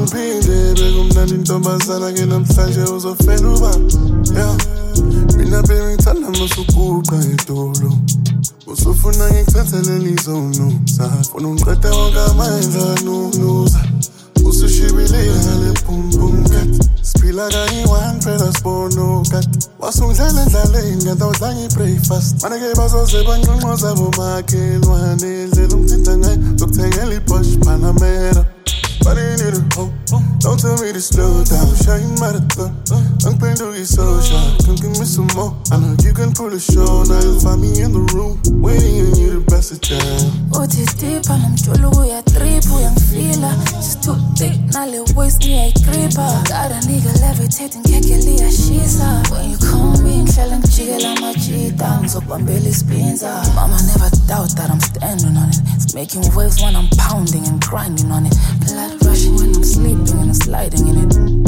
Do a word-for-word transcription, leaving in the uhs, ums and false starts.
Ungiphinde bekumnandi intombazana ke namhlanje uzofela uba. Yeah. Mina baby ngithanda masukuqa edolo. Usufuna ngikuthathele lizono. Safuna ungiqeda wonke amandla nunuza. Usushibile ngale boom boom cat. Spila kanye one phela sibono cat. Wasungidlala endlaleni ngadawudla ngi-breakfast. Maneke bazoze banqonqoza bomakhelwane. Indlela ungithinta ngayo zokuthengela i-Porsche Panamera. But I need a hope. Don't tell me to slow down. Shine marathon. I'm paying to get so shy. Come give me some more. I know you can pull a show. Now you'll find me in the room, waiting on you to pass it down. Uthi deep, anamjolo uyatrip, uyangifila. She's too thick, nale waist ngiyayigripa. Got a nigga levitating, kekeli yashisa. When you call me, ngihlala ngijikela amajita. Ngizokubambela ispinza. Mama never doubt that I'm standing on it. It's making waves when I'm pounding and grinding on it. Blood rushing when I'm sleeping and sliding in it.